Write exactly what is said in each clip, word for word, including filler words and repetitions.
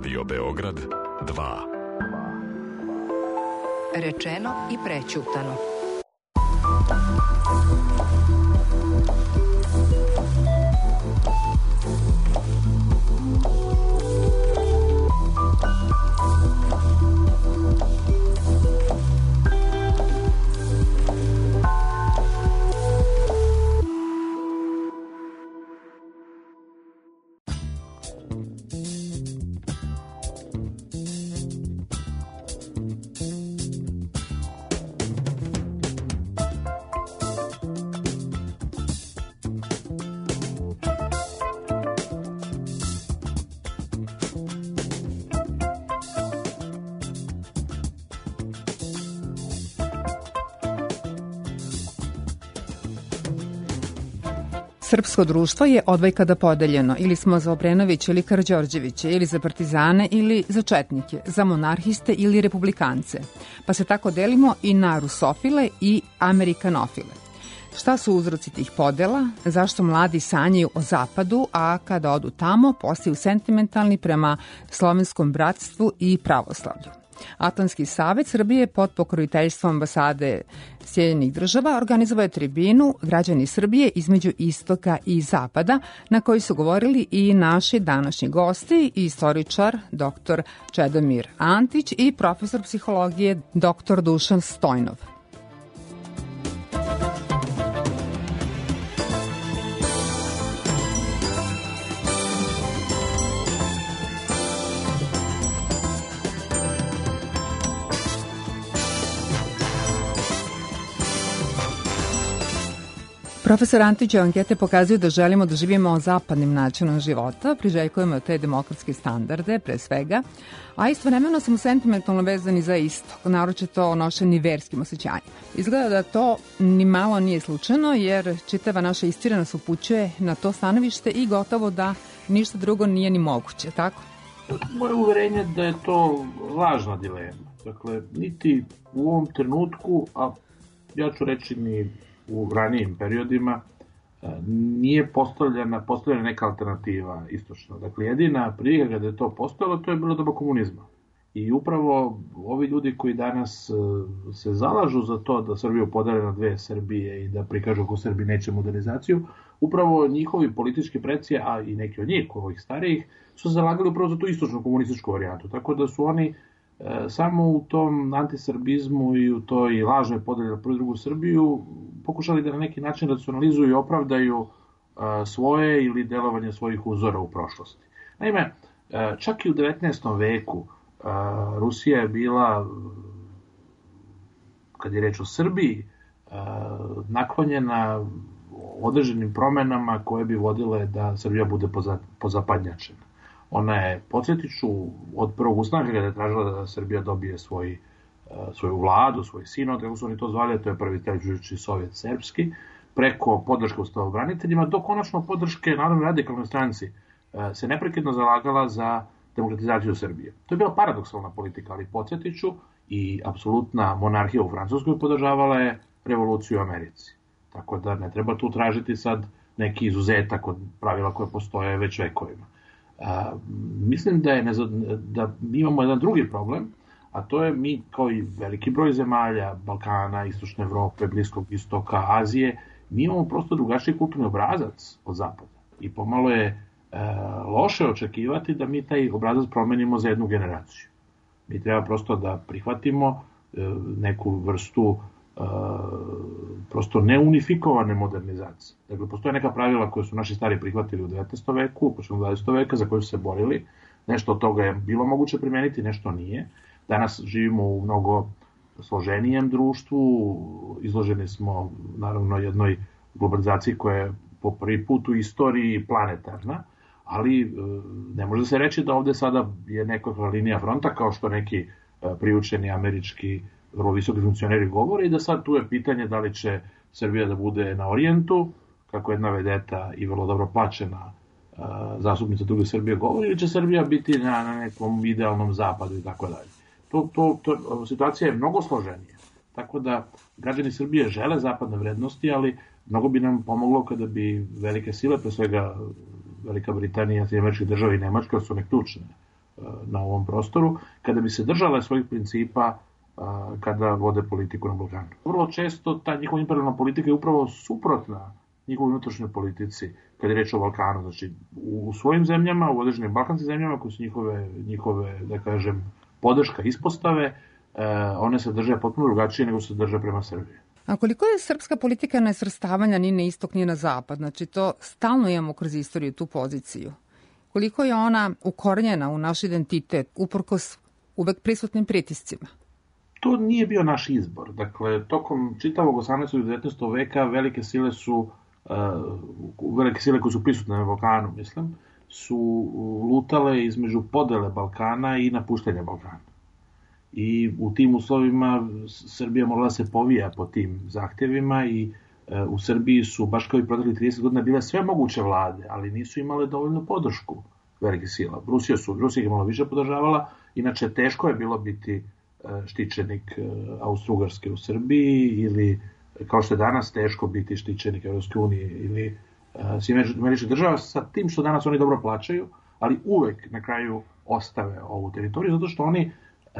Radio Beograd dva. Rečeno i prećutano. Srpsko društvo je odvajkada podeljeno, ili smo za Obrenovića ili Karađorđevića, ili za partizane ili za četnike, za monarhiste ili republikance. Pa se tako delimo i na rusofile i amerikanofile. Šta su uzroci tih podela, zašto mladi sanjaju o zapadu, a kada odu tamo postaju sentimentalni prema slovenskom bratstvu i pravoslavlju. Atlantski savet Srbije pod pokroviteljstvom ambasade Sjedinjenih država organizovao je tribinu Građani Srbije između istoka i zapada, na kojoj su govorili i naši današnji gosti, istoričar doktor Čedomir Antić i profesor psihologije doktor Dušan Stojnov. Profesor Antić, ankete pokazuju da želimo da živimo zapadnim načinom života, priželjkujemo te demokratske standarde, pre svega, a istovremeno smo sentimentalno vezani za istok, naročito onošeni verskim osjećanjima. Izgleda da to ni malo nije slučajno, jer čitava naša istorija nas upućuje na to stanovište i gotovo da ništa drugo nije ni moguće, tako? Moje uverenje da je to važna dilema. Dakle, niti u ovom trenutku, a ja ću reći ni u ranijim periodima, nije postavljena, postavljena neka alternativa istočna. Dakle, jedina prilika kada je to postojalo, to je bilo doba komunizma. I upravo ovi ljudi koji danas se zalažu za to da Srbiju podele na dve Srbije i da prikažu kako Srbi neće modernizaciju, upravo njihovi politički preci, a i neki od njih, ovih starijih, su se zalagali upravo za tu istočnu komunističku varijantu. Tako da su oni samo u tom antisrbizmu i u toj lažnoj podeli na prvu i drugu Srbiju pokušali da na neki način racionalizuju i opravdaju svoje ili delovanje svojih uzora u prošlosti. Naime, čak i u devetnaestom veku Rusija je bila, kad je reč o Srbiji, naklonjena određenim promenama koje bi vodile da Srbija bude pozapadnjačena. Ona je, podsjetiću, od prvog ustanka kada je tražila da Srbija dobije svoj, svoju vladu, svoj sinod, kako su oni to zvali, to je prvi televizujući sovjet srpski, preko podrške ustavobraniteljima, do konačno podrške Narodnoj radikalnoj stranci se neprekidno zalagala za demokratizaciju Srbije. To je bila paradoksalna politika, ali podsjetiću, i apsolutna monarhija u Francuskoj podržavala je revoluciju u Americi. Tako da ne treba tu tražiti sad neki izuzetak od pravila koje postoje već vekovima. A, mislim da, je neza, da imamo jedan drugi problem, a to je mi kao i veliki broj zemalja, Balkana, Istočne Evrope, Bliskog istoka, Azije, mi imamo prosto drugačiji kulturni obrazac od zapada. I pomalo je e, loše očekivati da mi taj obrazac promenimo za jednu generaciju. Mi treba prosto da prihvatimo e, neku vrstu e, prosto neunifikovane modernizacije. Dakle, postoje neka pravila koje su naši stari prihvatili u devetnaestom veku, početkom dvadesetog veka, za koje su se borili. Nešto od toga je bilo moguće primeniti, nešto nije. Danas živimo u mnogo složenijem društvu, izloženi smo naravno jednoj globalizaciji koja je po prvi put u istoriji planetarna, ali ne može se reći da ovde sada je neka linija fronta, kao što neki priučeni američki vrlo visoki funkcioneri govore, i da sad tu je pitanje da li će Srbija da bude na orijentu, kako jedna vedeta i vrlo dobro plaćena zastupnica druge Srbije govori, ili će Srbija biti na, na nekom idealnom zapadu i tako dalje. To, to, to, situacija je mnogo složenija. Tako da građani Srbije žele zapadne vrednosti, ali mnogo bi nam pomoglo kada bi velike sile, pre svega Velika Britanija, Sjedinjene Američke Države i Nemačka, su one ključne na ovom prostoru, kada bi se držale svojih principa kada vode politiku na Balkanu. Vrlo često ta njihova imperijalna politika je upravo suprotna njihovoj unutrašnjoj politici kada je reč o Balkanu. Znači, u svojim zemljama, u određenim balkanskim zemljama koje su njihove, njihove da kažem, podrška ispostave, one se drže potpuno drugačije nego se drže prema Srbiji. A koliko je srpska politika nesvrstavanja ni na istok ni na zapad? Znači, to stalno imamo kroz istoriju, tu poziciju. Koliko je ona ukorenjena u naš identitet, uprkos uvek prisutnim pritiscima? To nije bio naš izbor. Dakle, tokom čitavog osamnaestog i devetnaestog veka velike sile su, uh, velike sile koje su prisutne na Balkanu, mislim, su lutale između podele Balkana i napuštanja Balkana. I u tim uslovima Srbija morala se povija po tim zahtjevima i uh, u Srbiji su, baš kao i proteklih trideset godina, bile sve moguće vlade, ali nisu imale dovoljnu podršku velike sila. Rusija su, Rusija je malo više podržavala, inače teško je bilo biti štićenik Austro-Ugarske u Srbiji ili, kao što je danas teško biti štićenik Evropske unije ili Sjedinjenih Američkih Država, sa tim što danas oni dobro plaćaju, ali uvek na kraju ostave ovu teritoriju, zato što oni,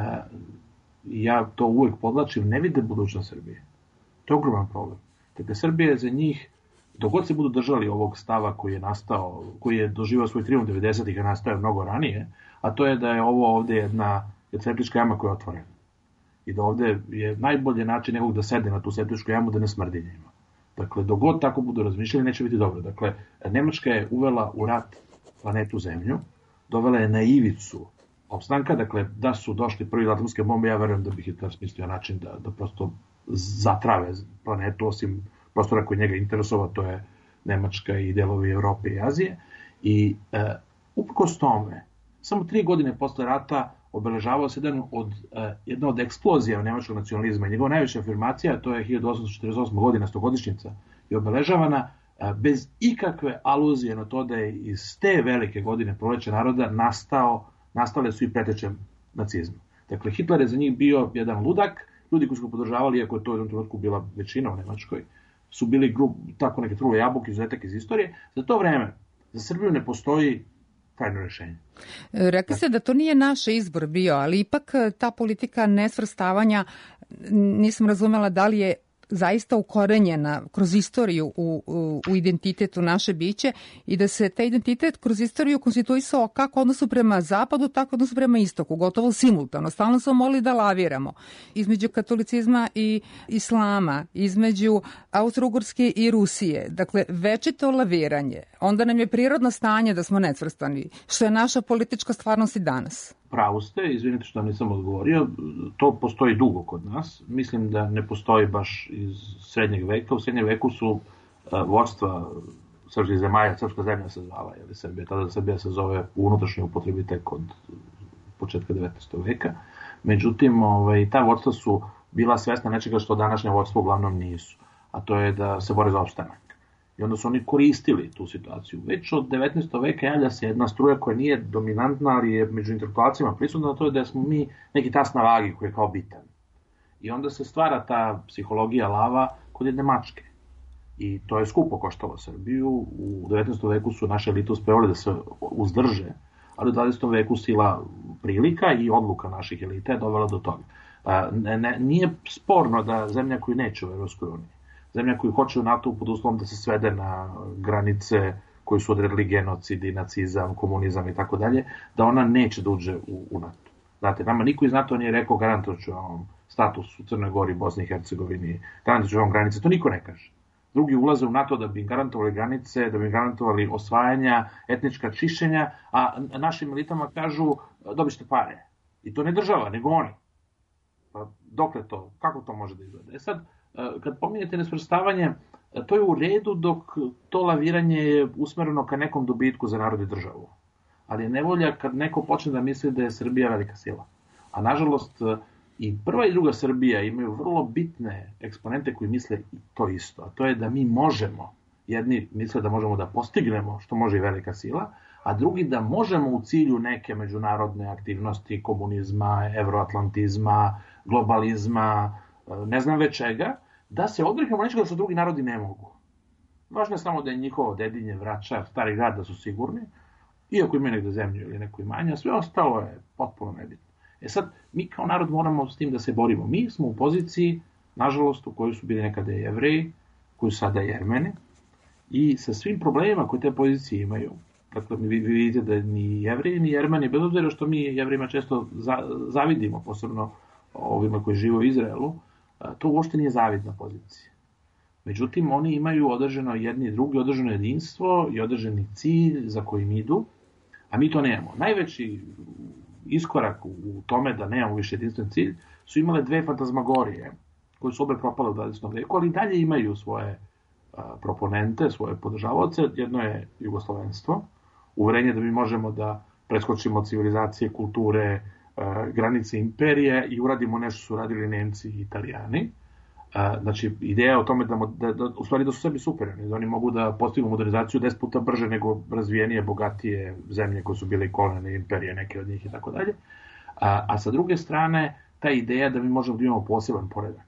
ja to uvek podlačim, ne vide budućnost Srbije. To je ogroman problem. Dakle, Srbija je za njih, dok god se budu držali ovog stava koji je nastao, koji je doživao svoj trijumf devedesetih, a nastao je mnogo ranije, a to je da je ovo ovde jedna septička jama koja je otvorena. I da ovde je najbolji način nekog da sede na tu septičku jamu da ne smrdi njima. Dakle, dok god tako budu razmišljali, neće biti dobro. Dakle, Nemačka je uvela u rat planetu Zemlju, dovela je na ivicu opstanka, dakle, da su došli prvi atomske bombe, ja verujem da bi Hitler smislio način da, da prosto zatrave planetu, osim prostora koji njega interesova, to je Nemačka i delovi Evrope i Azije. I e, uprkos tome, samo tri godine posle rata obeležavao se jedan od, eh, jedna od eksplozija nemačkog nacionalizma. Njegova najveća afirmacija, to je hiljadu osamsto četrdeset osma godina, stogodišnjica, je obeležavana eh, bez ikakve aluzije na to da je iz te velike godine proleće naroda nastao, nastale su i preteče nacizma. Dakle, Hitler je za njih bio jedan ludak, ljudi koji su ga podržavali, iako je to u jednom trenutku bila većina u Nemačkoj, su bili grup, tako neke trule jabuke, izuzetak iz istorije. Za to vreme, za Srbiju ne postoji trajno rešenje. Rekli ste da to nije naš izbor bio, ali ipak ta politika nesvrstavanja, nisam razumela da li je zaista ukorenjena kroz istoriju u, u, u identitetu naše biće i da se taj identitet kroz istoriju konstituisao kako odnosu prema zapadu, tako odnosu prema istoku, gotovo simultano. Stalno smo mogli da laviramo između katolicizma i islama, između Austro-Ugarske i Rusije. Dakle, večito laviranje. Onda nam je prirodno stanje da smo necvrstani, što je naša politička stvarnost i danas. Pravu ste, izvinite što vam nisam odgovorio, to postoji dugo kod nas. Mislim da ne postoji baš iz srednjeg veka. U srednjem veku su uh, vodstva srpskih zemalja, srpska zemlja se zvala, jer Srbija, tada Srbija se zove u unutrašnjoj upotrebi tek od početka devetnaestog veka. Međutim, ovaj, ta vodstva su bila svesna nečega što današnje vodstvo uglavnom nisu, a to je da se bore za opstanak. I onda su oni koristili tu situaciju. Već od devetnaestog veka javlja se jedna struja koja nije dominantna, ali je među intelektualcima prisutna, a to je da smo mi neki tas na vagi koji je kao bitan. I onda se stvara ta psihologija lava kod jedne mačke. I to je skupo koštalo Srbiju. U devetnaestom veku su naše elite uspevale da se uzdrže, ali u dvadesetom veku sila prilika i odluka naših elita je dovela do toga. Ne, ne, nije sporno da zemlja koju neće u Evropskoj uniji, zemlja koju hoće u NATO pod uslovom da se svede na granice koji su odredili genocidi, nacizam, komunizam i tako dalje, da ona neće da uđe u, u NATO. Znate, nama niko iz NATO nije rekao garantovat ću vam status u Crnoj Gori, Bosni i Hercegovini, garantovat ću vam granice, to niko ne kaže. Drugi ulaze u NATO da bi im garantovali granice, da bi im garantovali osvajanja, etnička čišćenja, a našim elitama kažu dobit ćete pare. I to ne država, nego oni. Pa dokle to? Kako to može da izgleda? E sad, kad pominjete nesvrstavanje, to je u redu dok to laviranje je usmereno ka nekom dobitku za narod i državu. Ali je nevolja kad neko počne da misli da je Srbija velika sila. A nažalost, i prva i druga Srbija imaju vrlo bitne eksponente koji misle to isto. A to je da mi možemo, jedni misle da možemo da postignemo što može i velika sila, a drugi da možemo u cilju neke međunarodne aktivnosti, komunizma, evroatlantizma, globalizma, ne znam već čega, da se odreknemo nečega što drugi narodi ne mogu. Važno je samo da je njihovo dedinje, vračar, stari grad da su sigurni, iako imaju negde zemlju ili neko imanja, sve ostalo je potpuno nebitno. E sad, mi kao narod moramo s tim da se borimo. Mi smo u poziciji, nažalost, u kojoj su bili nekada Jevreji, koji su sada Jermeni, i sa svim problemima koje te pozicije imaju. Dakle, vi vidite da ni Jevreji, ni Jermeni, bez obzira što mi Jevrejima često zavidimo, posebno ovima koji žive u Izraelu, to uopšte nije zavidna pozicija. Međutim, oni imaju održano jedni i drugi, održano jedinstvo i održani cilj za kojim idu, a mi to nemamo. Najveći iskorak u tome da nemamo više jedinstven cilj su imale dve fantazmagorije, koje su obe propale u dvadesetom veku, ali dalje imaju svoje proponente, svoje podržavaoce. Jedno je jugoslovenstvo, uverenje da mi možemo da preskočimo civilizacije, kulture, granice imperije i uradimo nešto su radili Nemci i Italijani. Znači, ideja o tome da, da, da, u stvari da su sebi superni, da oni mogu da postignu modernizaciju deset puta brže nego razvijenije, bogatije zemlje koje su bile i kolonijalne imperije, neke od njih i tako dalje. A, a sa druge strane, ta ideja da mi možemo da imamo poseban poredak.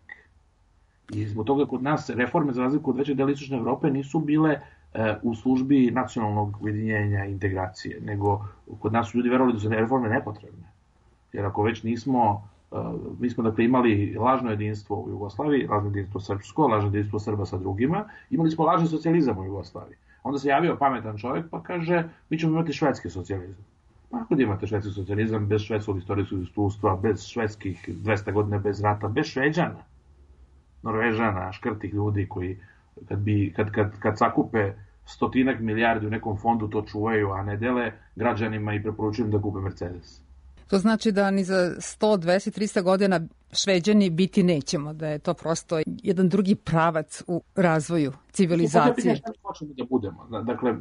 I zbog toga kod nas reforme, za razliku od većeg dela istočne Evrope, nisu bile e, u službi nacionalnog ujedinjenja i integracije, nego kod nas su ljudi verovali da su reforme nepotrebne. Jer ako već nismo, uh, mi smo dakle imali lažno jedinstvo u Jugoslaviji, lažno jedinstvo srpsko, lažno jedinstvo Srba sa drugima, imali smo lažni socijalizam u Jugoslaviji. Onda se javio pametan čovjek pa kaže, mi ćemo imati švedski socijalizam. Pa ako da imate švedski socijalizam bez švedskog istorijskog iskustva, bez švedskih dvesta godina bez rata, bez Šveđana, Norvežana, škrtih ljudi koji kad, bi, kad, kad, kad sakupe stotinak milijardi u nekom fondu to čuvaju, a ne dele građanima i preporučujem da kupe Mercedes. To znači da ni za sto, dvesta, trista godina Šveđani biti nećemo, da je to prosto jedan drugi pravac u razvoju civilizacije. Šta hoćemo da budemo? Dakle,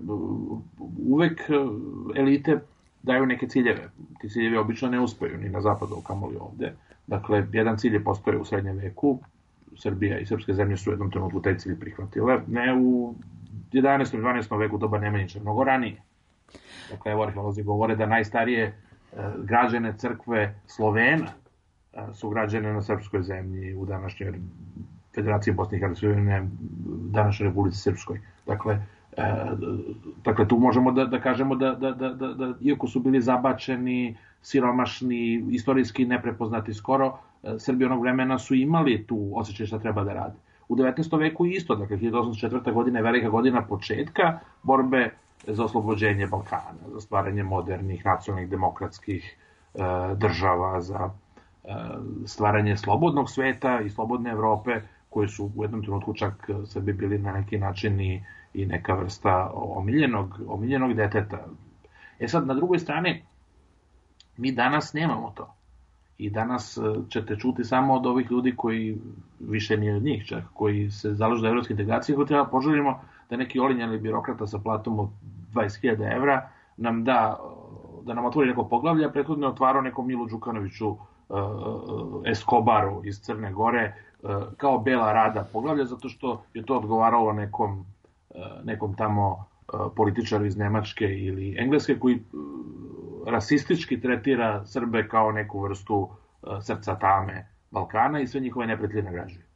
uvek elite daju neke ciljeve. Ti ciljevi obično ne uspeju ni na zapadu, kamoli ovde. Dakle, jedan cilj je postoje u srednjem veku. Srbija i srpske zemlje su u jednom trenutku taj cilj prihvatile. Ne u jedanaestom i dvanaestom veku, doba Nemanjića, mnogo ranije. Dakle, evo arheolozi govore da najstarije građane crkve Slovena su građane na srpskoj zemlji u današnjoj Federaciji Bosne i Hercegovine, današnjoj Republici Srpskoj. Dakle, e, dakle tu možemo da, da kažemo da, da, da, da, da iako su bili zabačeni, siromašni, istorijski neprepoznati skoro, Srbi onog vremena su imali tu osjećaj šta treba da rade. U devetnaestom veku isto, dakle hiljadu osamsto četvrta. godina je velika godina početka borbe za oslobođenje Balkana, za stvaranje modernih, nacionalnih, demokratskih e, država, za e, stvaranje slobodnog sveta i slobodne Evrope, koji su u jednom trenutku čak Srbi bili na neki način i, i neka vrsta omiljenog, omiljenog deteta. E sad, na drugoj strani, mi danas nemamo to. I danas ćete čuti samo od ovih ljudi koji, više nije od njih čak, koji se zalažu za evropske integracije, koji treba poželimo da neki olinjali birokrata sa platom od dvadeset hiljada evra nam da, da nam otvori neko poglavlje, a prethodno je otvarao nekom Milu Đukanoviću uh, Escobaru iz Crne Gore uh, kao bela rada poglavlja, zato što je to odgovaralo nekom, uh, nekom tamo uh, političaru iz Nemačke ili Engleske koji uh, rasistički tretira Srbe kao neku vrstu uh, srca tame Balkana i sve njihove neprijatelje nagrađuje.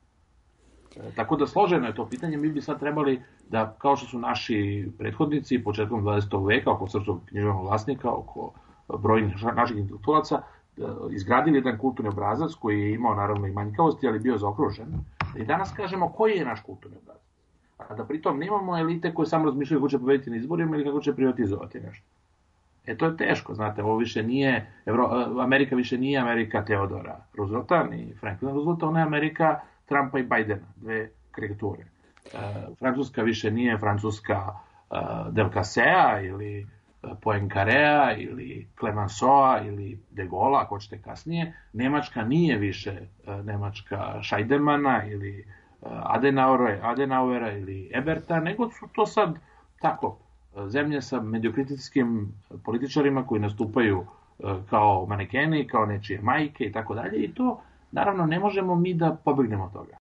Tako da složeno je to pitanje, mi bi sad trebali da, kao što su naši prethodnici početkom dvadesetog veka, oko srpskog književnog vlasnika, oko brojnih naših intelektualaca, izgradili jedan kulturni obrazac koji je imao naravno i manjkavosti, ali bio zaokružen. I danas kažemo koji je naš kulturni obrazac. A da pritom nemamo elite koje samo razmišljaju kako će pobediti na izborima ili kako će privatizovati nešto. E to je teško, znate, ovo više nije, Evro, Amerika više nije Amerika Teodora Roosevelta, ni Franklina Roosevelta, ona je Amerika Trumpa i Bidena, dve karikature. E, Francuska više nije Francuska e, Delcassea ili Poincarea ili Clemenceaua ili De Gaulle, ako hoćete kasnije. Nemačka nije više e, Nemačka Scheidemana ili e, Adenauera, Adenauera ili Eberta, nego su to sad tako zemlje sa mediokritičkim političarima koji nastupaju e, kao manekeni, kao nečije majke i tako dalje, i to naravno ne možemo mi da pobegnemo od toga.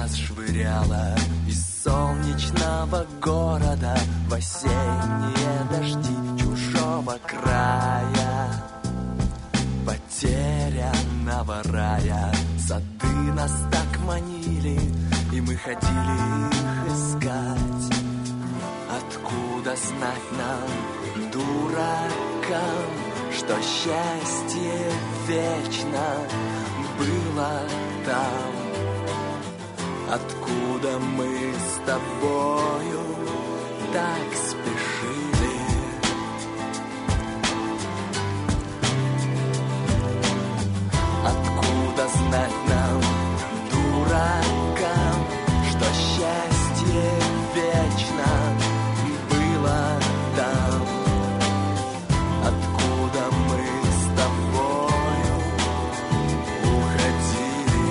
нас швыряло из солнечного города в осенние дожди чужого края, потерянного рая. Сады нас так манили, и мы ходили их искать. Откуда знать нам, дуракам, что счастье вечно было там? Откуда мы с тобою так спешили? Откуда знать нам, дуракам, что счастье вечно было там? Откуда мы с тобою уходили?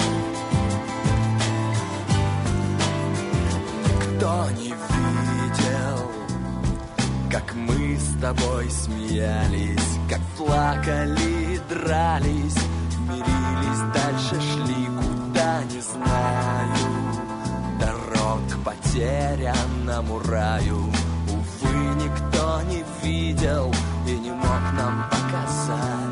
Кто не видел, как мы с тобой смеялись, как плакали, дрались, мирились, дальше шли, куда не знаю, дорог к потерянному раю. Увы, никто не видел и не мог нам показать.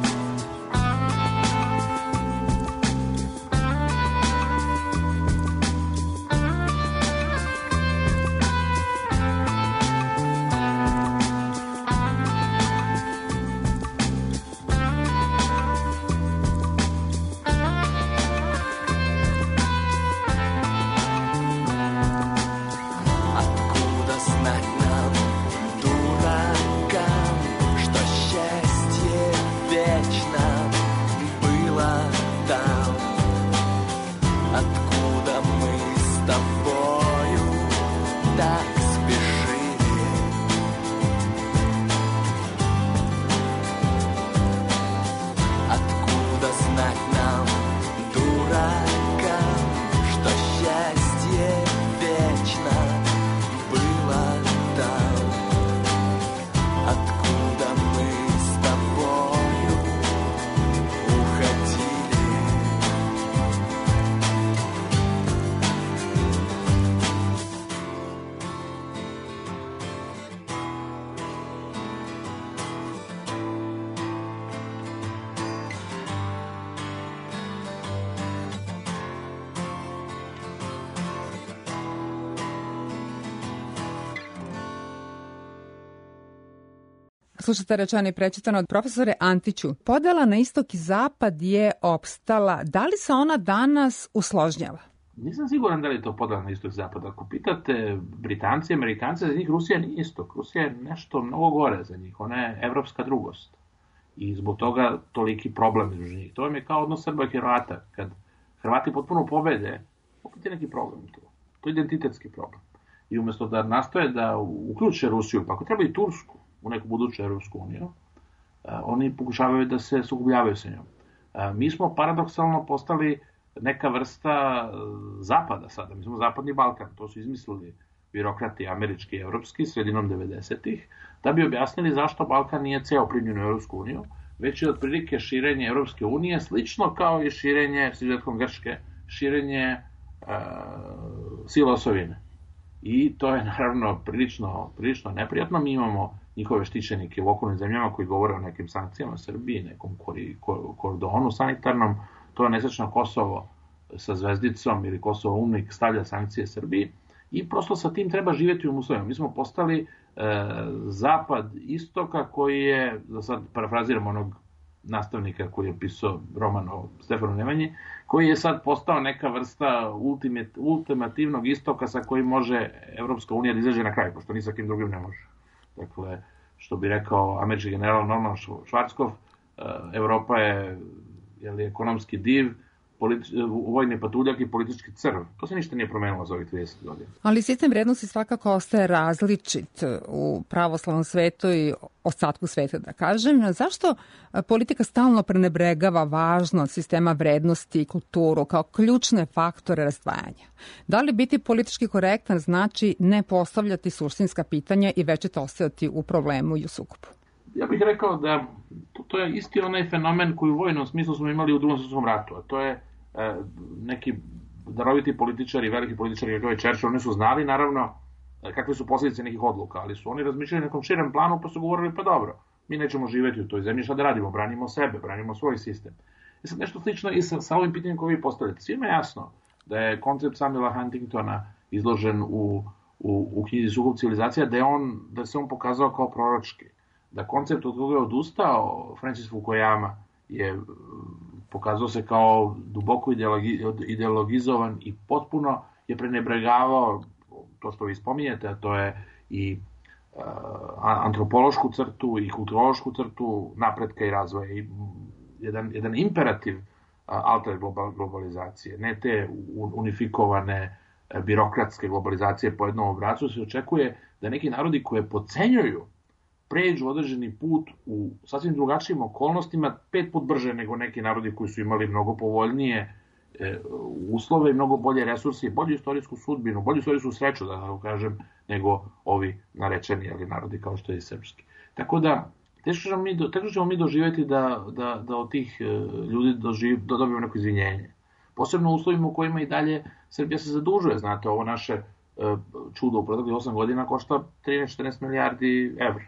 Slušate rečeno i prečitano od profesore Antiću. Podela na istok i zapad je opstala. Da li se ona danas usložnjava? Nisam siguran da li je to podela na istok i zapad. Ako pitate Britanci i Amerikance, za njih Rusija nije istok. Rusija je nešto mnogo gore za njih. Ona je evropska drugost. I zbog toga toliki problem između njih. To je kao odnos Srba i Hrvata. Kad Hrvati potpuno pobede, opet je neki problem tu. To je identitetski problem. I umjesto da nastoje da uključe Rusiju, pa ako treba i Tursku, u neku buduću Evropsku uniju, oni pokušavaju da se sukobljavaju sa njom. Mi smo paradoksalno postali neka vrsta zapada sada, mi smo zapadni Balkan, to su izmislili birokrati američki i evropski sredinom devedesetih, da bi objasnili zašto Balkan nije ceo primljen u Evropsku uniju, već je otprilike širenje Evropske unije, slično kao i širenje, s izuzetkom Grčke, širenje uh, sila osovine. I to je naravno prilično, prilično neprijatno. Mi imamo njihove štićenike u okolnim zemljama koji govore o nekim sankcijama Srbiji, nekom kordonu sanitarnom. To je nesrećno Kosovo sa zvezdicom ili Kosovo UNMIK stavlja sankcije Srbiji i prosto sa tim treba živjeti u uslovima. Mi smo postali e, zapad istoka koji je, da sad parafraziram onog nastavnika koji je pisao roman o Stefanu Nemanji, koji je sad postao neka vrsta ultimativnog istoka sa kojim može Evropska unija da izađe na kraj, pošto ni sa kim drugim ne može. Dakle, što bi rekao američki general Norman Schwarzkopf, Evropa je, je li, ekonomski div, vojni patuljak i politički crv. To se ništa nije promenilo za ovih trideset godina. Ali sistem vrednosti svakako ostaje različit u pravoslavnom svetu i ostatku sveta, da kažem. Zašto politika stalno prenebregava važnost sistema vrednosti i kulturu kao ključne faktore razdvajanja? Da li biti politički korektan znači ne postavljati suštinska pitanja i večito ostajati u problemu i u sukobu? Ja bih rekao da to, to je isti onaj fenomen koji u vojnom smislu smo imali u Drugom svjetskom ratu, a to je e, neki daroviti političari, veliki političari kako je Churchill, oni su znali naravno kakve su posljedice nekih odluka, ali su oni razmišljali na nekom širem planu, pa su govorili pa dobro, mi nećemo živjeti u toj zemlji, šta da radimo, branimo sebe, branimo svoj sistem. I sad nešto slično i sa, sa ovim pitanjem koje vi postavljate. Svima je jasno da je koncept Samuela Huntingtona izložen u, u, u knjizi Sukob civilizacija, da, je on, da se on pokazao kao proročki. Da koncept od koga je odustao Francis Fukuyama je pokazao se kao duboko ideologizovan i potpuno je prenebregavao to što vi spominjete, a to je i uh, antropološku crtu i kulturološku crtu napretka i razvoja. I jedan, jedan imperativ uh, alter globalizacije, ne te unifikovane uh, birokratske globalizacije po jednom obracu, se očekuje da neki narodi koje podcenjuju pređu određeni put u sasvim drugačijim okolnostima pet put brže nego neki narodi koji su imali mnogo povoljnije e, uslove i mnogo bolje resurse i bolju istorijsku sudbinu, bolju istorijsku sreću, da tako kažem, nego ovi narečeni ali, narodi kao što je srpski. Tako da, teško ćemo mi, teško ćemo mi doživjeti da, da, da od tih e, ljudi doživ, da dobijemo neko izvinjenje. Posebno u uslovima u kojima i dalje Srbija se zadužuje. Znate, ovo naše e, čudo u proteklih osam godina košta trinaest četrnaest milijardi evra.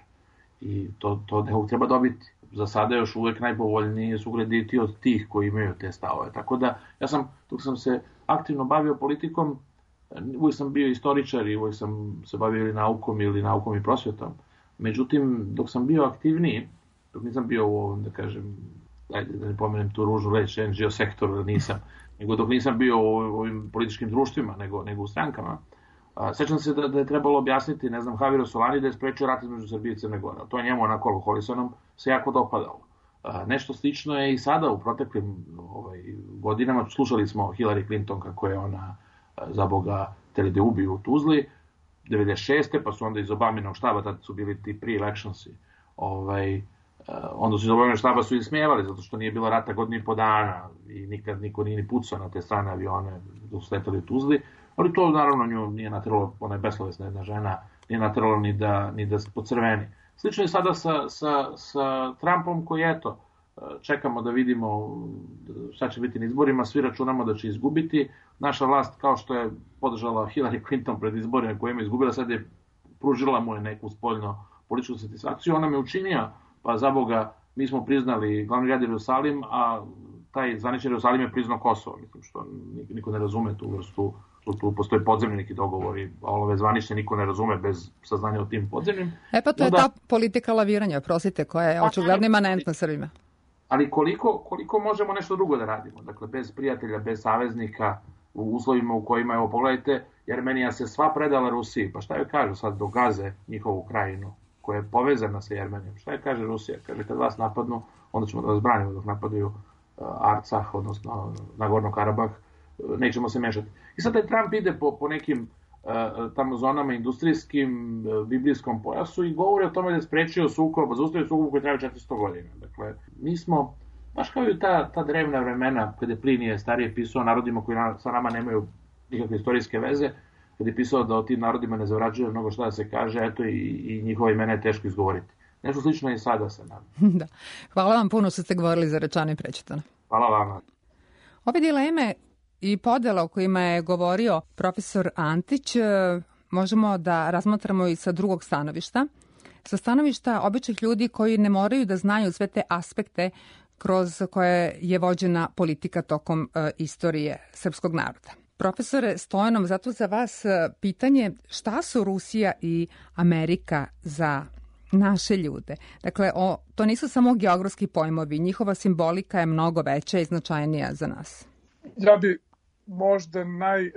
I to, to nekog treba dobiti. Za sada još uvek najpovoljniji su krediti od tih koji imaju te stavove. Tako da, ja sam, dok sam se aktivno bavio politikom, uvijek sam bio istoričar i uvijek sam se bavio ili naukom ili naukom i prosvjetom. Međutim, dok sam bio aktivniji, dok nisam bio u ovom, da kažem, ajde da ne pomenem tu ružnu reč, en ge o sektoru, nisam, nego dok nisam bio u ovim političkim društvima, nego, nego u strankama, sećam se da, da je trebalo objasniti, ne znam, Javiru Solani da je sprečio rat između Srbije i Crne Gore. To je njemu onako alkoholisanom se jako dopadalo. A, nešto slično je i sada u proteklim ovaj, godinama. Slušali smo Hillary Clinton kako je ona za Boga teli da ubiju u Tuzli devedeset šeste pa su onda iz Obaminog štaba, tada su bili ti pre-electionsi, ovaj, onda su iz Obaminog štaba su ismijevali zato što nije bilo rata godinu i po dana i nikad niko nije ni pucao na te strane avione dok su letali u Tuzli. Ali to naravno nju nije natralo, ona je beslovesna jedna žena, nije natralo ni da, ni da pocrveni. Slično je sada sa, sa, sa Trumpom koji, eto, čekamo da vidimo šta će biti na izborima, svi računamo da će izgubiti. Naša vlast, kao što je podržala Hillary Clinton pred izborima koje ima izgubila, sad je pružila mu je neku spoljno političku satisfakciju, ona me učinila, pa za Boga, mi smo priznali glavni grad Jerusalim, a taj zvanični Jerusalim je priznao Kosovo, mislim što niko ne razume tu vrstu. Tu, tu postoje podzemni neki dogovori, a ove zvanične niko ne razume bez saznanja o tim podzemnim. E pa to je onda, ta politika laviranja, prosite, koja je očigledno imanentna Srbima. Ali koliko, koliko možemo nešto drugo da radimo? Dakle, bez prijatelja, bez saveznika, u uslovima u kojima, evo, pogledajte, Jermenija se sva predala Rusiji, pa šta joj kaže sad do Gaze, njihovu krajinu, koja je povezana sa Jermenijom? Šta joj kaže Rusija? Kaže, kad vas napadnu, onda ćemo da vas branimo dok napadaju uh, Arcah, odnosno Nagorno Karabah, nećemo se mešati. I sad taj Trump ide po, po nekim uh, tamo zonama industrijskim, uh, biblijskom pojasu i govori o tome da je sprečio sukob, zaustavio sukob koji traje četiristo godina. Dakle, mi smo, baš kao i ta, ta drevna vremena, kada je Plinije starije pisao o narodima koji na, sa nama nemaju nikakve istorijske veze, kada je pisao da o tim narodima ne zavrađuje mnogo šta da se kaže, eto i, i njihova imena je teško izgovoriti. Nešto slično je i sada sa nama. Da. Hvala vam puno što ste govorili za Rečane Prečutana. Hvala vama. Ove dileme i podela o kojima je govorio profesor Antić možemo da razmatramo i sa drugog stanovišta. Sa stanovišta običnih ljudi koji ne moraju da znaju sve te aspekte kroz koje je vođena politika tokom e, istorije srpskog naroda. Profesore Stojanov, zato za vas pitanje šta su Rusija i Amerika za naše ljude? Dakle, o, to nisu samo geografski pojmovi, njihova simbolika je mnogo veća i značajnija za nas. Ja bi možda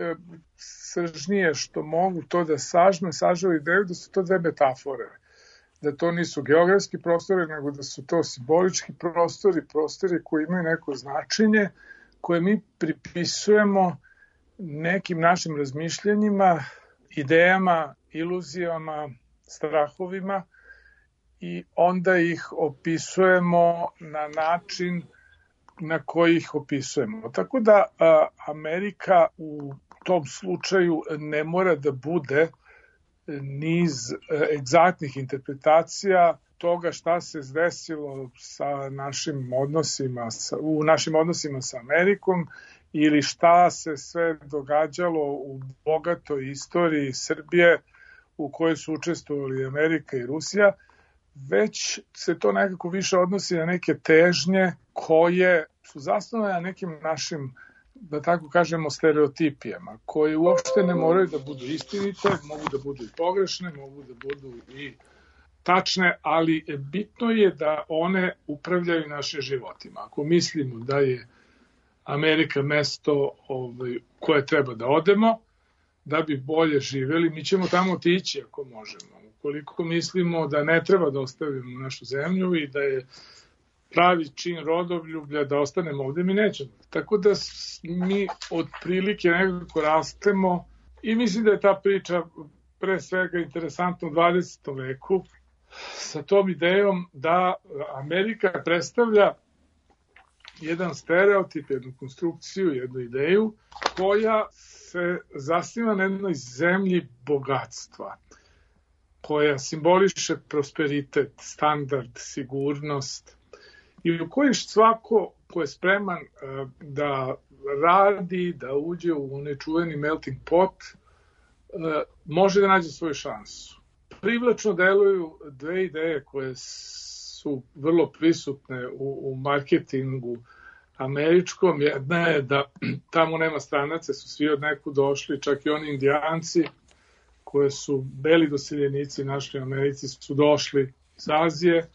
najsržnije što mogu to da sažmem, sažao ideju da su to dve metafore. Da to nisu geografski prostori, nego da su to simbolički prostori, prostori koji imaju neko značenje, koje mi pripisujemo nekim našim razmišljanjima, idejama, iluzijama, strahovima i onda ih opisujemo na način na koji ih opisujemo. Tako da a, Amerika u tom slučaju ne mora da bude niz egzaktnih interpretacija toga šta se desilo sa našim odnosima, sa, u našim odnosima sa Amerikom ili šta se sve događalo u bogatoj istoriji Srbije u kojoj su učestvovali Amerika i Rusija, već se to nekako više odnosi na neke težnje koje su zasnovane na nekim našim, da tako kažemo, stereotipijama, koje uopšte ne moraju da budu istinite, mogu da budu i pogrešne, mogu da budu i tačne, ali bitno je da one upravljaju našim životima. Ako mislimo da je Amerika mesto ovaj, koje treba da odemo, da bi bolje živeli, mi ćemo tamo otići ako možemo. Ukoliko mislimo da ne treba da ostavimo našu zemlju i da je pravi čin rodoljublja da ostanemo ovde, mi nećemo. Tako da mi od prilike nekako rastemo i mislim da je ta priča pre svega interesantna u dvadesetom veku sa tom idejom da Amerika predstavlja jedan stereotip, jednu konstrukciju, jednu ideju koja se zasniva na jednoj zemlji bogatstva, koja simboliše prosperitet, standard, sigurnost i u kojoj svako ko je spreman uh, da radi, da uđe u nečuveni melting pot, uh, može da nađe svoju šansu. Privlačno deluju dve ideje koje su vrlo prisutne u, u marketingu američkom. Jedna je da tamo nema stranaca, su svi od neku došli, čak i oni indijanci koje su beli doseljenici našli u Americi su došli iz Azije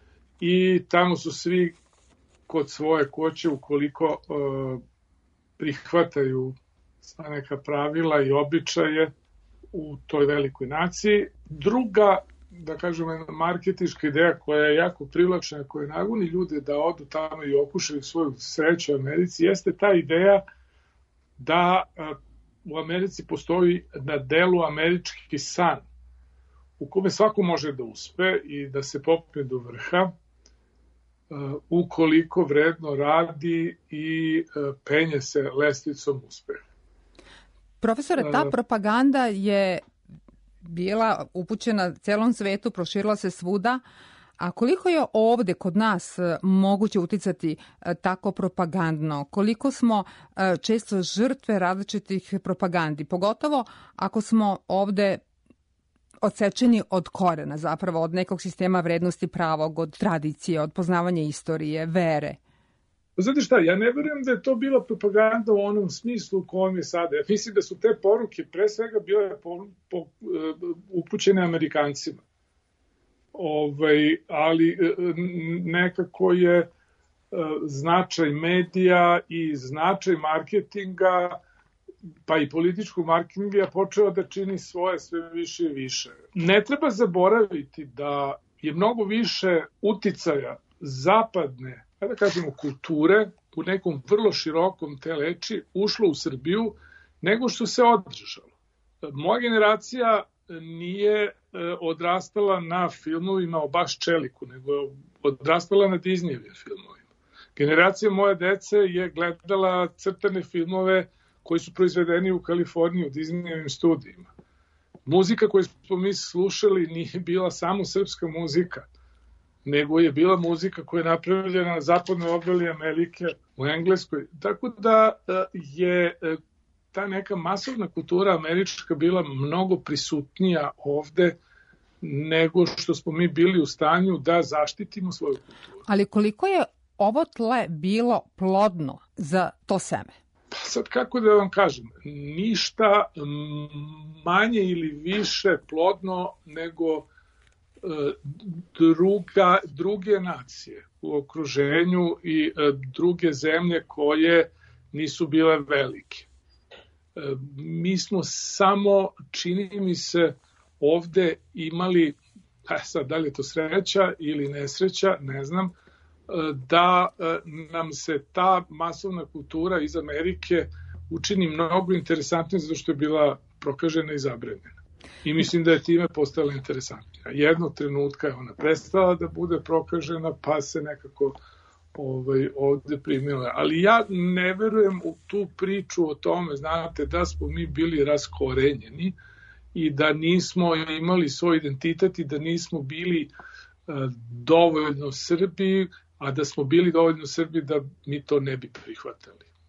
i tamo su svi kod svoje kuće ukoliko uh, prihvataju sva neka pravila i običaje u toj velikoj naciji. Druga, da kažemo, jedna marketička ideja koja je jako privlačna, koja nagoni ljude da odu tamo i okušaju svoju sreću u Americi, jeste ta ideja da uh, u Americi postoji na delu američki san u kome svako može da uspe i da se popne do vrha uh, ukoliko vredno radi i uh, penje se lestvicom uspeha. Profesore, ta propaganda je bila upućena celom svetu, proširila se svuda, a koliko je ovde kod nas moguće uticati tako propagandno? Koliko smo često žrtve različitih propagandi? Pogotovo ako smo ovde odsečeni od korena, zapravo od nekog sistema vrednosti pravog, od tradicije, od poznavanja istorije, vere. Znate šta, ja ne verujem da je to bila propaganda u onom smislu u kojem je sada. Ja mislim da su te poruke pre svega bile po, po, upućene Amerikancima. Ovaj, ali nekako je značaj medija i značaj marketinga, pa i političkog marketinga počeo da čini svoje sve više i više. Ne treba zaboraviti da je mnogo više uticaja zapadne, da kažemo, kulture u nekom vrlo širokom teleči ušlo u Srbiju nego što se održalo. Moja generacija nije odrastala na filmovima o Baš Čeliku, nego je odrastala na Disneyevim filmovima. Generacija moje dece je gledala crtane filmove koji su proizvedeni u Kaliforniji u Disneyevim studijima. Muzika koju smo mi slušali nije bila samo srpska muzika, nego je bila muzika koja je napravljena na zapadnoj obali Amerike, u Engleskoj. Tako da je ta neka masovna kultura američka bila mnogo prisutnija ovde nego što smo mi bili u stanju da zaštitimo svoju kulturu. Ali koliko je ovo tle bilo plodno za to seme? Pa sad kako da vam kažem, ništa manje ili više plodno nego druga, druge nacije u okruženju i druge zemlje koje nisu bile velike. Mi smo samo, čini mi se, ovde imali, sad da li je to sreća ili nesreća, ne znam, da nam se ta masovna kultura iz Amerike učini mnogo interesantnija zato što je bila prokažena i zabranjena. I mislim da je time postala interesantnija. Jednog trenutka je ona prestala da bude prokažena, pa se nekako ovaj, ovde primila. Ali ja ne verujem u tu priču o tome, znate, da smo mi bili raskorenjeni i da nismo imali svoj identitet i da nismo bili uh, dovoljno Srbi, a da smo bili dovoljno Srbi da mi to ne bi prihvatali.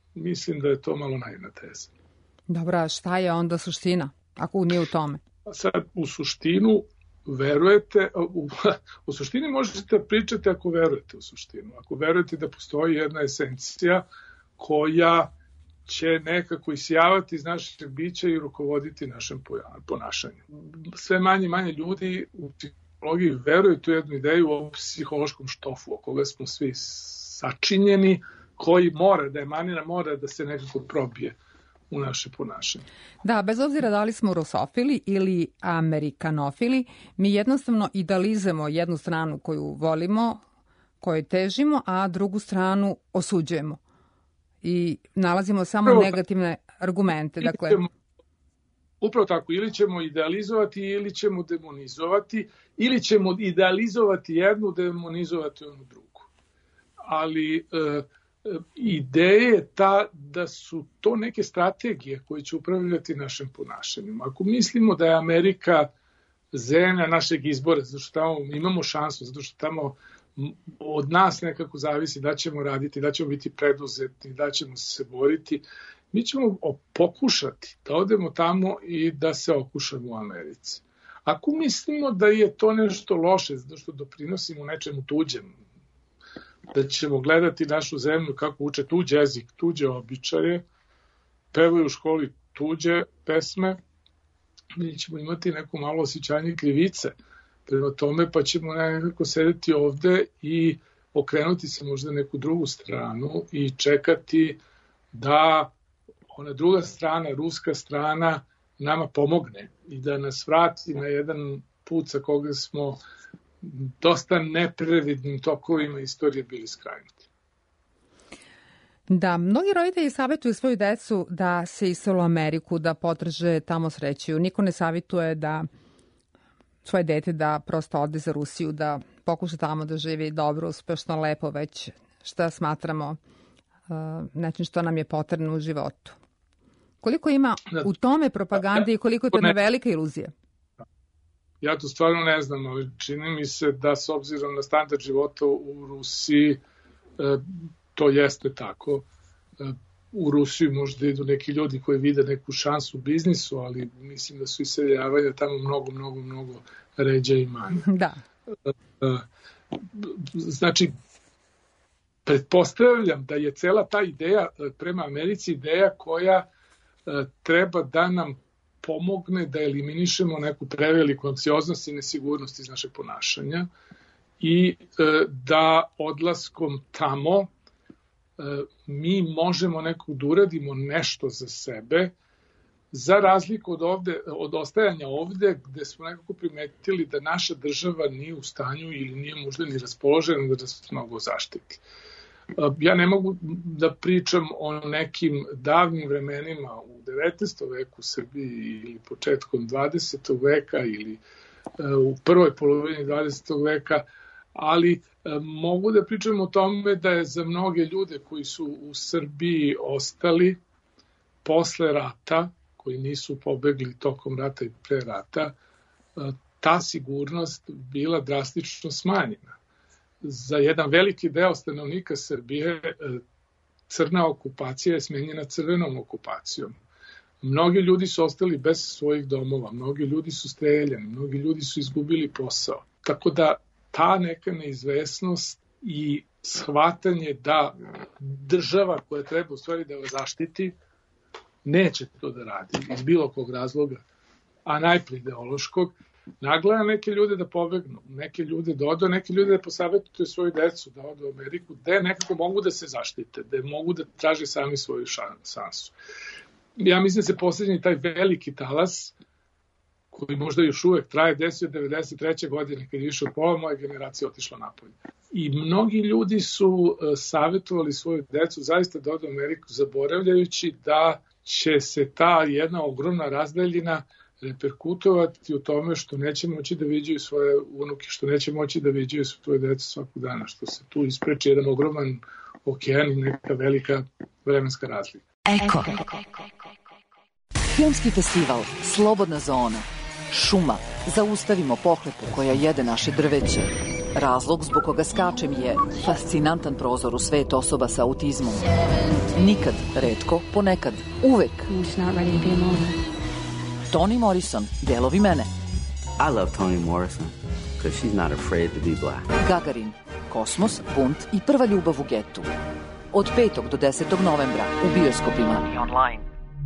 mislim da je to malo naivna teza. Dobra, šta je onda suština, ako nije u tome? Sad, u suštinu verujete, u, u suštini možete pričati ako verujete u suštinu. Ako verujete da postoji jedna esencija koja će nekako isjavati iz našeg bića i rukovoditi našem ponašanju. Sve manje i manje ljudi u psihologiji veruju tu jednu ideju o psihološkom štofu, o koga smo svi sačinjeni, koji mora da emanira, mora da se nekako probije u naše ponašanje. Da, bez obzira da li smo rusofili ili amerikanofili, mi jednostavno idealizujemo jednu stranu koju volimo, kojoj težimo, a drugu stranu osuđujemo. I nalazimo samo upravo negativne argumente. Dakle, ćemo, upravo tako, ili ćemo idealizovati ili ćemo demonizovati, ili ćemo idealizovati jednu, demonizovati onu drugu. Ali e, ideja je ta da su to neke strategije koje će upravljati našim ponašanjem. Ako mislimo da je Amerika zemlja našeg izbora, zato što tamo imamo šansu, zato što tamo od nas nekako zavisi da ćemo raditi, da ćemo biti preduzetni, da ćemo se boriti, mi ćemo pokušati da odemo tamo i da se okušamo u Americi. Ako mislimo da je to nešto loše, zato što doprinosimo nečemu tuđem, da ćemo gledati našu zemlju kako uče tuđ jezik, tuđe običaje, pevaju u školi tuđe pesme, mi ćemo imati neko malo osjećanje krivice prema tome, pa ćemo nekako sedeti ovde i okrenuti se možda neku drugu stranu i čekati da ona druga strana, ruska strana, nama pomogne i da nas vrati na jedan put sa koga smo dosta neprevidnim tokovima istorije bili skrajnuti. Da, mnogi roditelji savjetuju svoju decu da se isele u Ameriku, da potraže tamo sreću. Niko ne savjetuje da svoje dete da prosto ode za Rusiju, da pokuša tamo da živi dobro, uspešno, lepo, već šta smatramo uh, nečim što nam je potrebno u životu. Koliko ima u tome propagande i koliko je to jedna velika iluzija? Ja to stvarno ne znam, ali čini mi se da s obzirom na standard života u Rusiji to jeste tako. U Rusiju možda idu neki ljudi koji vide neku šansu u biznisu, ali mislim da su iseljavanja tamo mnogo, mnogo, mnogo ređa i manje. Da. Znači, pretpostavljam da je cela ta ideja prema Americi ideja koja treba da nam pomogne da eliminišemo neku preveliku anksioznost i nesigurnost iz našeg ponašanja i da odlaskom tamo mi možemo nekog da uradimo nešto za sebe, za razliku od, ovde, od ostajanja ovde, gde smo nekako primetili da naša država nije u stanju ili nije možda ni raspoložena da nas mnogo zaštiti. Ja ne mogu da pričam o nekim davnim vremenima u devetnaestom veku u Srbiji ili početkom dvadesetog veka ili u prvoj polovini dvadesetog veka, ali mogu da pričam o tome da je za mnoge ljude koji su u Srbiji ostali posle rata, koji nisu pobegli tokom rata i pre rata, ta sigurnost bila drastično smanjena. Za jedan veliki deo stanovnika Srbije crna okupacija je smenjena crvenom okupacijom. Mnogi ljudi su ostali bez svojih domova, mnogi ljudi su streljani, mnogi ljudi su izgubili posao. Tako da ta neka neizvesnost i shvatanje da država koja treba u stvari da vas zaštiti neće to da radi iz bilo kog razloga, a najpre ideološkog, naglaja neke ljude da pobegnu, neke ljude da odu, neke ljude da posavetuju svoju decu da odu u Ameriku, gde nekako mogu da se zaštite, gde mogu da traže sami svoju šansu. Ja mislim da se posljednji taj veliki talas, koji možda još uvek traje, desio devedeset treće godine, kad je više od pola moje generacije otišla napolje. I mnogi ljudi su savjetovali svoju decu zaista da odu u Ameriku, zaboravljajući da će se ta jedna ogromna razdaljina reperkutovati u tome što neće moći da viđaju svoje unuke, što neće moći da viđaju svoje decu svakog dana, što se tu ispreči jedan ogroman okean i neka velika vremenska razlika. Eko. Filmski festival Slobodna zona. Šuma. Zaustavimo pohlepu koja jede naše drveće. Razlog zbog koga skačem je fascinantan prozor u svet osoba sa autizmom. Nikad, retko, ponekad, uvek. Toni Morrison, delovi mene. I love Toni Morrison, because she's not afraid to be black. Gagarin, kosmos, bunt i prva ljubav u getu. Od petog do desetog novembra u bioskopima i online.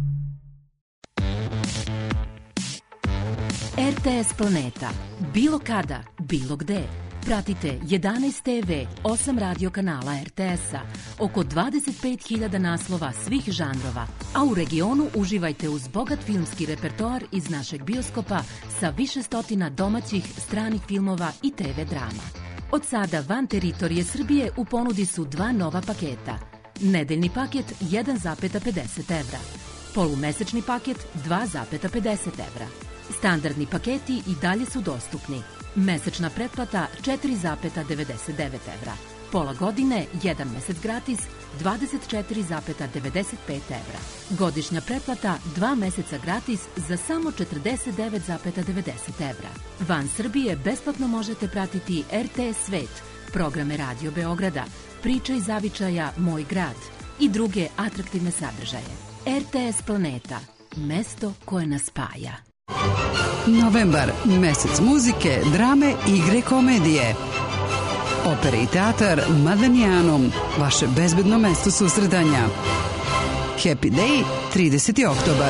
R T S Planeta. Bilo kada, bilo gde. Pratite jedanaest te ve, osam radio kanala R T S-a, oko dvadeset pet hiljada naslova svih žanrova, a u regionu uživajte uz bogat filmski repertoar iz našeg bioskopa sa više stotina domaćih, stranih filmova i te ve drama. Od sada van teritorije Srbije u ponudi su dva nova paketa. Nedeljni paket jedan zarez pedeset evra, polumesečni paket dva zarez pedeset evra. Standardni paketi i dalje su dostupni. Mesečna pretplata četiri zarez devedeset devet evra. Pola godine, jedan mesec gratis, dvadeset četiri zarez devedeset pet evra. Godišnja pretplata, dva meseca gratis za samo četrdeset devet zarez devedeset evra. Van Srbije besplatno možete pratiti R T S Svet, programe Radio Beograda, Priče iz zavičaja Moj grad i druge atraktivne sadržaje. R T S Planeta, mesto koje nas spaja. Novembar, mesec muzike, drame, igre, komedije. Opera i teatar Madanijanum, vaše bezbedno mesto susretanja. Happy Day, trideseti oktobar.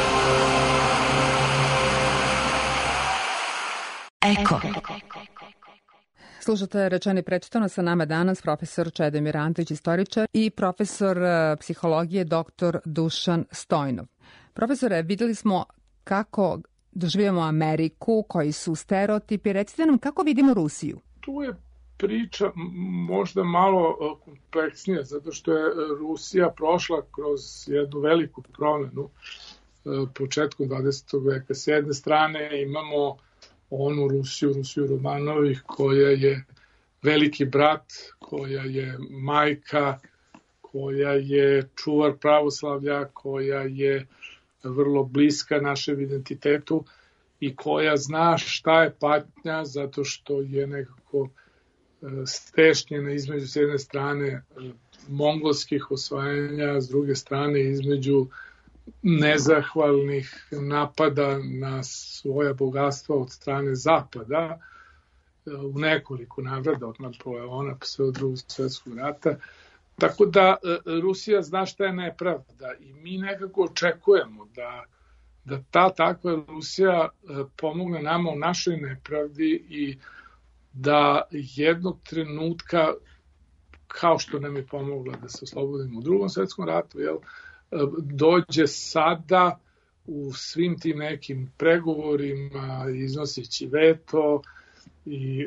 Eko. Slušate Rečeno i prečitano, sa nama danas profesor Čedomir Antić, istoričar, i profesor psihologije doktor Dušan Stojnov. Profesore, videli smo kako doživljamo Ameriku, koji su stereotipi. Recite nam kako vidimo Rusiju. Tu je priča možda malo kompleksnija, zato što je Rusija prošla kroz jednu veliku promenu početkom dvadesetog veka. S jedne strane imamo onu Rusiju, Rusiju Romanovih, koja je veliki brat, koja je majka, koja je čuvar pravoslavlja, koja je vrlo bliska našem identitetu i koja zna šta je patnja, zato što je nekako stešnjena između s jedne strane mongolskih osvajanja, s druge strane između nezahvalnih napada na svoja bogatstva od strane Zapada u nekoliko navrata od Napoleona pa sve od drugog svjetskog rata. Tako da Rusija zna šta je nepravda i mi nekako očekujemo da, da ta takva Rusija pomogne nama u našoj nepravdi i da jednog trenutka, kao što nam je pomogla da se oslobodimo u drugom svjetskom ratu, jel, dođe sada u svim tim nekim pregovorima, iznoseći veto i e,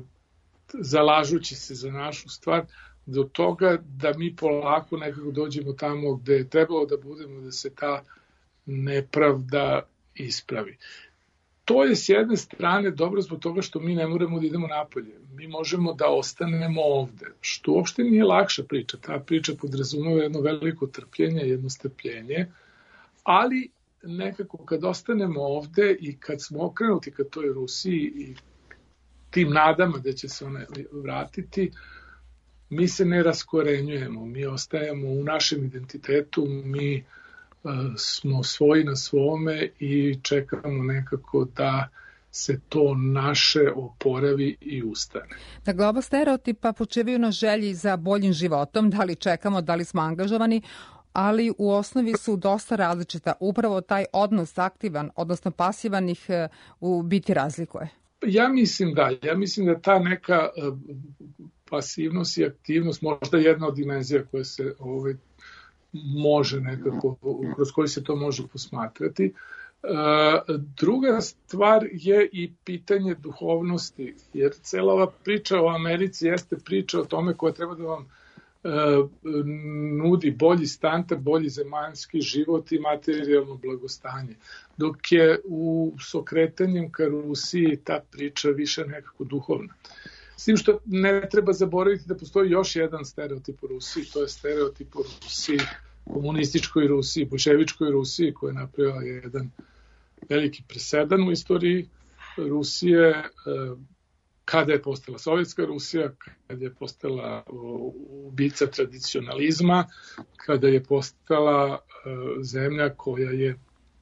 zalažući se za našu stvar, do toga da mi polako nekako dođemo tamo gde je trebalo da budemo, da se ta nepravda ispravi. To je s jedne strane dobro zbog toga što mi ne moramo da idemo napolje. Mi možemo da ostanemo ovde, što uopšte nije lakša priča. Ta priča podrazumeva jedno veliko trpljenje, jedno strpljenje, ali nekako kad ostanemo ovde i kad smo okrenuti ka toj Rusiji i tim nadama da će se one vratiti, mi se ne raskorenjujemo, mi ostajemo u našem identitetu, mi uh, smo svoji na svome i čekamo nekako da se to naše oporavi i ustane. Dakle, oba stereotipa počivaju na želji za boljim životom, da li čekamo, da li smo angažovani, ali u osnovi su dosta različita. Upravo taj odnos aktivan, odnosno pasivan ih u biti razlikuje. Ja mislim da, ja mislim da ta neka uh, pasivnost i aktivnost možda jedna od dimenzija koja se ovaj, može nekako, kroz koju se to može posmatrati. Uh, druga stvar je i pitanje duhovnosti, jer cela ova priča o Americi jeste priča o tome koja treba da vam uh, nudi bolji standard, bolji zemaljski život i materijalno blagostanje. Dok je u s okretanjem ka Rusiji ta priča više nekako duhovna. S tim što ne treba zaboraviti da postoji još jedan stereotip u Rusiji, to je stereotip u Rusiji, komunističkoj Rusiji, bolševičkoj Rusiji, koja je napravila jedan veliki presedan u istoriji Rusije. kada je postala Sovjetska Rusija, kada je postala ubica tradicionalizma, kada je postala zemlja koja je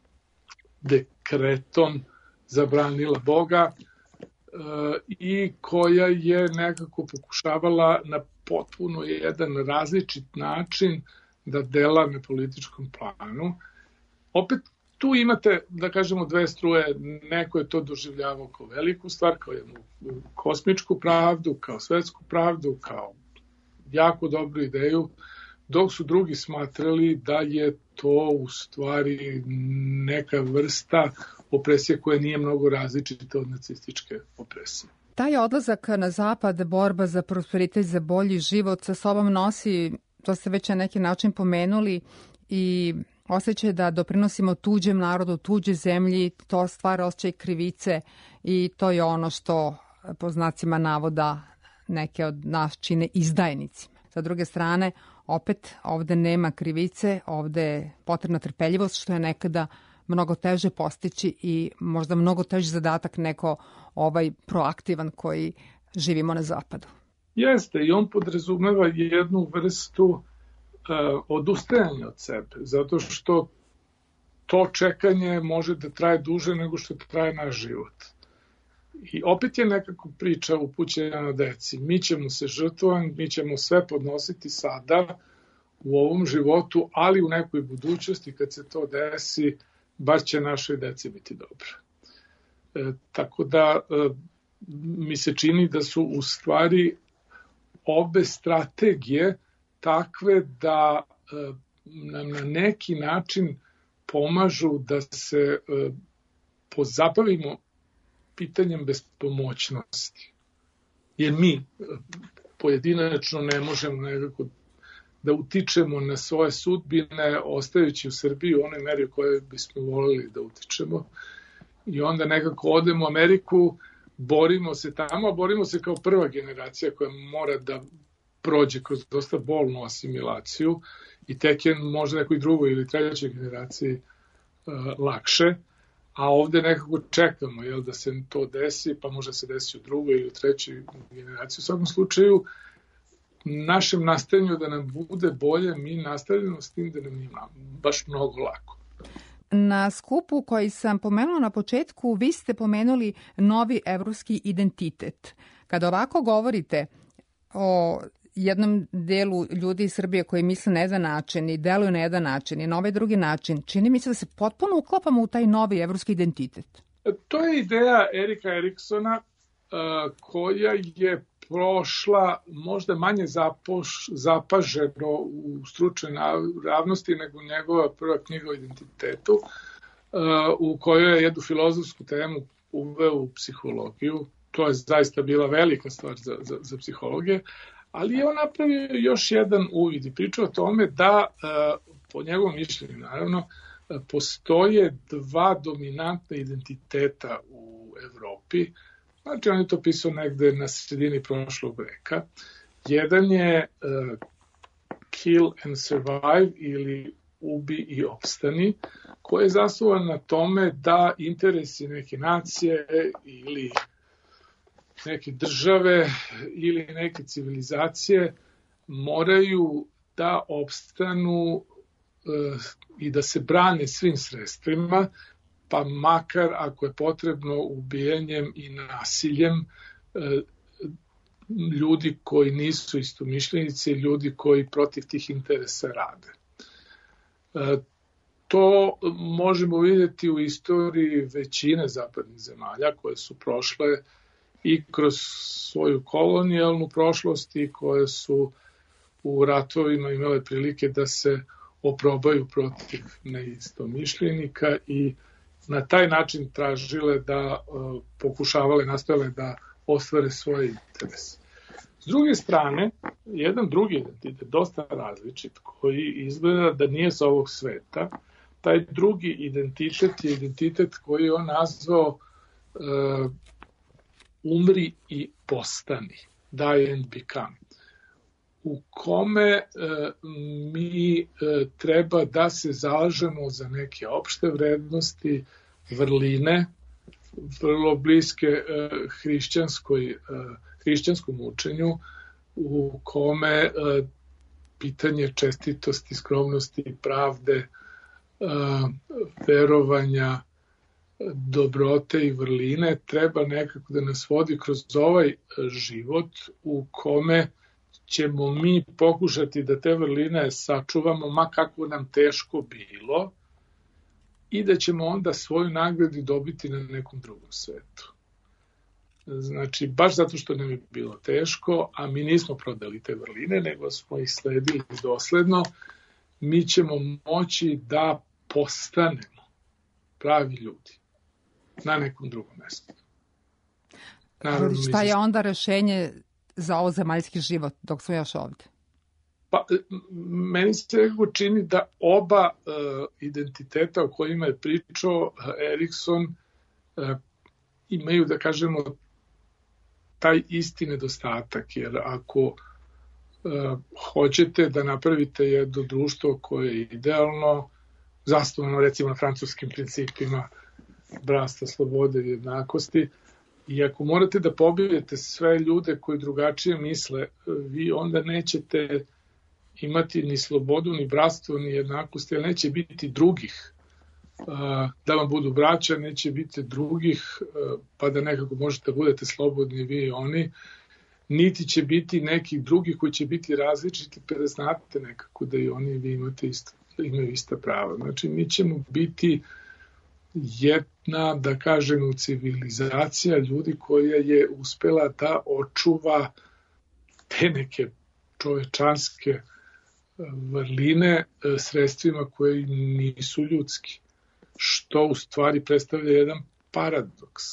dekretom zabranila Boga i koja je nekako pokušavala na potpuno jedan različit način da dela na političkom planu. Opet tu imate, da kažemo, dve struje. Neko je to doživljavao kao veliku stvar, kao jednu kosmičku pravdu, kao svetsku pravdu, kao jako dobru ideju, dok su drugi smatrali da je to u stvari neka vrsta opresije koja nije mnogo različita od nacističke opresije. Taj odlazak na zapad, borba za prosperitet, za bolji život sa sobom nosi, to ste već na neki način pomenuli, i osjećaj da doprinosimo tuđem narodu, tuđe zemlji, to stvara osjećaj krivice i to je ono što po znacima navoda neke od nas čine izdajnicima. Sa druge strane, opet ovde nema krivice, ovde je potrebna trpeljivost, što je nekada mnogo teže postići i možda mnogo teži zadatak neko ovaj proaktivan koji živimo na zapadu. Jeste, i on podrazumeva jednu vrstu uh, odustajanja od sebe, zato što to čekanje može da traje duže nego što traje naš život. I opet je nekako priča upućena na deci. Mi ćemo se žrtvovati, mi ćemo sve podnositi sada u ovom životu, ali u nekoj budućnosti kad se to desi, baš će našoj deci biti dobro. E, tako da e, mi se čini da su u stvari obe strategije takve da e, nam na neki način pomažu da se e, pozabavimo pitanjem bespomoćnosti. Jer mi pojedinačno ne možemo nekako da utičemo na svoje sudbine, ostajući u Srbiji u onoj meri u kojoj bismo volili da utičemo. I onda nekako odemo u Ameriku, borimo se tamo, borimo se kao prva generacija koja mora da prođe kroz dosta bolnu asimilaciju i tek je možda nekoj drugoj ili trećoj generaciji uh, lakše, a ovde nekako čekamo jel, da se to desi, pa možda se desi u drugoj ili u trećoj generaciji. U svakom slučaju, našem nastajanju da nam bude bolje, mi nastavljamo s tim da nam ima baš mnogo lako. Na skupu koji sam pomenula na početku, vi ste pomenuli novi evropski identitet. Kada ovako govorite o jednom delu ljudi iz Srbije koji misle na jedan način i deluju na jedan način i na ovaj drugi način, čini mi se da se potpuno uklapamo u taj novi evropski identitet. To je ideja Erika Eriksona koja je prošla možda manje zapoš, zapaženo u stručnoj javnosti nego njegova prva knjiga o identitetu, u kojoj je jednu filozofsku temu uveo u psihologiju. To je zaista bila velika stvar za, za, za psihologe, ali je on napravio još jedan uvid i pričao o tome da, po njegovom mišljenju naravno, postoje dva dominantna identiteta u Evropi. Znači, on je to pisao negde na sredini prošlog veka. Jedan je uh, kill and survive ili ubi i opstani, koji je zasnovan na tome da interesi neke nacije ili neke države ili neke civilizacije moraju da opstanu uh, i da se brane svim sredstvima, pa makar ako je potrebno ubijanjem i nasiljem ljudi koji nisu istomišljenici, ljudi koji protiv tih interesa rade. To možemo vidjeti u istoriji većine zapadnih zemalja koje su prošle i kroz svoju kolonijalnu prošlost i koje su u ratovima imale prilike da se oprobaju protiv neistomišljenika i na taj način tražile da uh, pokušavale, nastojale da ostvare svoje interese. S druge strane, jedan drugi identitet, dosta različit, koji izgleda da nije sa ovog sveta, taj drugi identitet je identitet koji je on nazvao uh, umri i postani, die and become, u kome uh, mi uh, treba da se zalažemo za neke opšte vrednosti, vrline, vrlo bliske hrišćanskoj, hrišćanskom učenju, u kome pitanje čestitosti, skromnosti, pravde, verovanja, dobrote i vrline treba nekako da nas vodi kroz ovaj život u kome ćemo mi pokušati da te vrline sačuvamo, ma kako nam teško bilo, i da ćemo onda svoju nagradu dobiti na nekom drugom svetu. Znači, baš zato što nam je bilo teško, a mi nismo prodali te vrline, nego smo ih sledili dosledno, mi ćemo moći da postanemo pravi ljudi na nekom drugom mestu. Naravno, šta je onda rešenje za ovo zemaljski život dok smo još ovde? Pa, meni se nekako čini da oba uh, identiteta o kojima je pričao uh, Erikson uh, imaju, da kažemo, taj isti nedostatak, jer ako uh, hoćete da napravite jedno društvo koje je idealno, zasnovano recimo na francuskim principima bratstva, slobode i jednakosti, i ako morate da pobijete sve ljude koji drugačije misle, vi onda nećete imati ni slobodu, ni bratstvo, ni jednakost, jer neće biti drugih da vam budu braća, neće biti drugih pa da nekako možete da budete slobodni vi i oni, niti će biti nekih drugih koji će biti različiti pa da znate nekako da i oni i vi imate isto, imaju ista prava. Znači mi ćemo biti jedna, da kažemo, civilizacija ljudi koja je uspela da očuva te neke čovečanske vrline sredstvima koje nisu ljudski, što u stvari predstavlja jedan paradoks.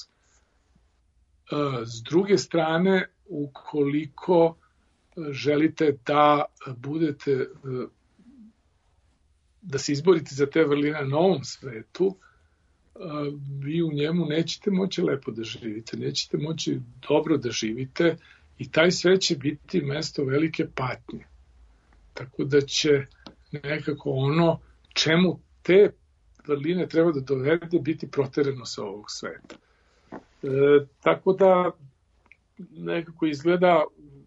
S druge strane, ukoliko želite da budete, da se izborite za te vrline na novom svetu, vi u njemu nećete moći lepo da živite, nećete moći dobro da živite i taj svet će biti mesto velike patnje. Tako da će nekako ono čemu te vrline treba da dovede biti proterano sa ovog sveta. E, tako da nekako izgleda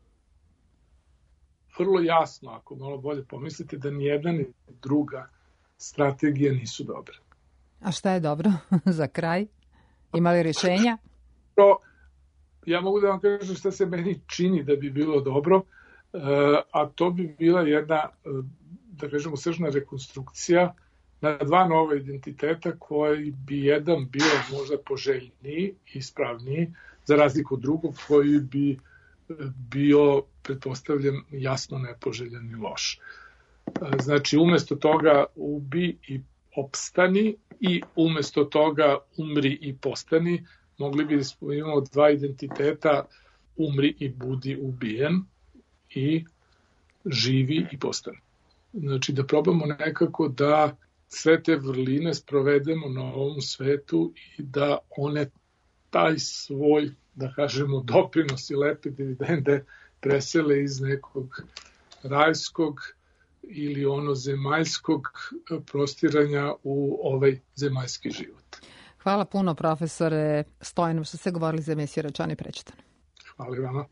vrlo jasno, ako malo bolje pomislite, da nijedna ni druga strategija nisu dobre. A šta je dobro za kraj? Ima li rješenja? Ja mogu da vam kažem šta se meni čini da bi bilo dobro, a to bi bila jedna, da kažemo, sržna rekonstrukcija na dva nova identiteta koji bi jedan bio možda poželjniji, ispravniji, za razliku od drugog koji bi bio, pretpostavljam, jasno nepoželjan i loš. Znači, umesto toga ubi i opstani i umesto toga umri i postani, mogli bi da imamo dva identiteta, umri i budi ubijen i živi i postani. Znači da probamo nekako da sve te vrline sprovedemo na ovom svetu i da one taj svoj, da kažemo, doprinos i lepe dividende presele iz nekog rajskog ili ono zemaljskog prostiranja u ovaj zemaljski život. Hvala puno, profesore Stojanov, što ste govorili za emisiju Rečani prečitano. Hvala i vama.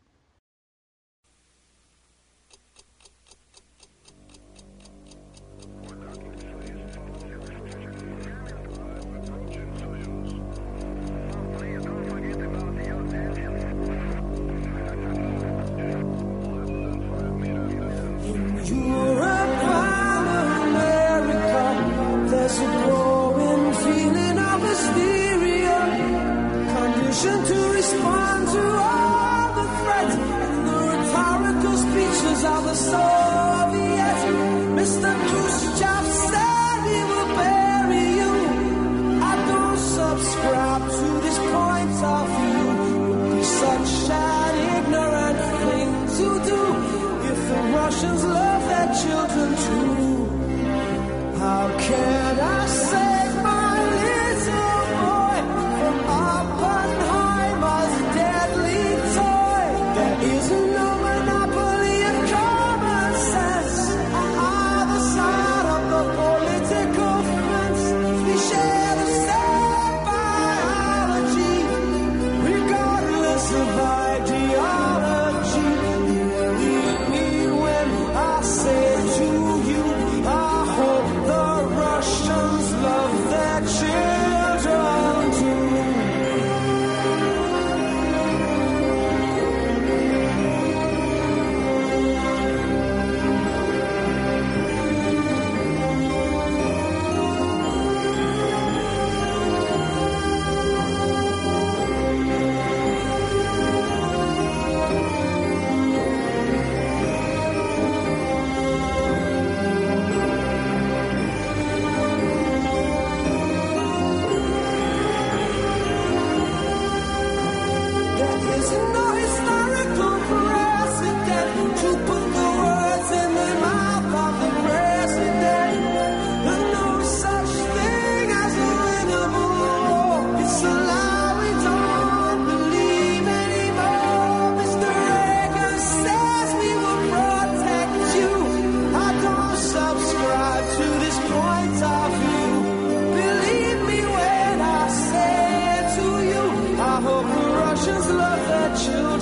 To respond to all the threats and the rhetorical speeches of the Soviets. Mister Khrushchev said he will bury you. I don't subscribe to this point of view. It would be such an ignorant thing to do if the Russians love their children too. How can I save my little boy from Oppenheimer's deadly toy? There is no monopoly of common sense on either side of the political fence. We share the same biology.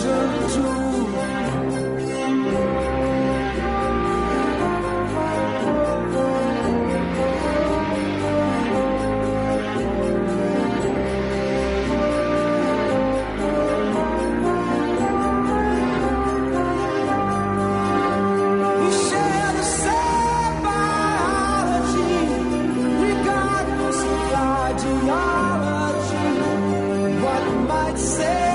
listen to. We share the same biology, regardless of ideology. What might say